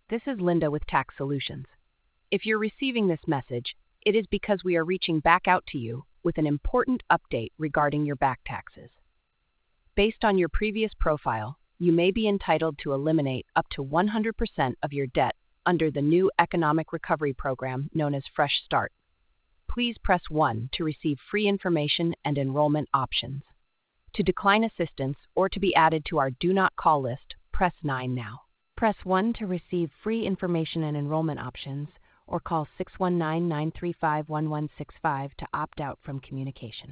This is Linda with Tax Solutions. If you're receiving this message, it is because we are reaching back out to you with an important update regarding your back taxes. Based on your previous profile, you may be entitled to eliminate up to 100% of your debt under the new Economic Recovery Program known as Fresh Start. Please press 1 to receive free information and enrollment options. To decline assistance or to be added to our Do Not Call list, press 9 now. Press 1 to receive free information and enrollment options, or call 619-935-1165 to opt out from communication.